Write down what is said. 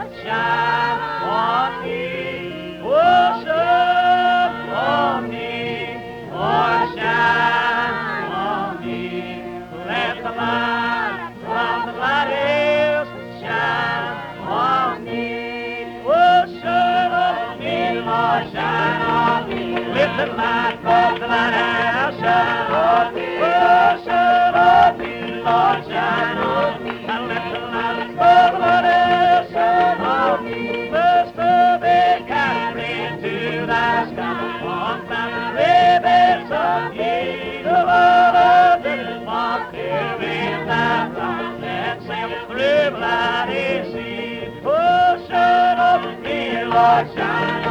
shine on me. Oh, shine on me. Oh, shine on me. Let the light from the light hills shine on me. Oh, shine on me, Lord, shine on me. Let the light from the lighthouse shine on me. Oh, shine on me, Lord, shine on me. And let the light from the lighthouse shine on me. First of it carried to the sky on the ribbons of heat of all of the moth here in the rock that sailed through bloody sea. Oh, shine on me, Lord, shine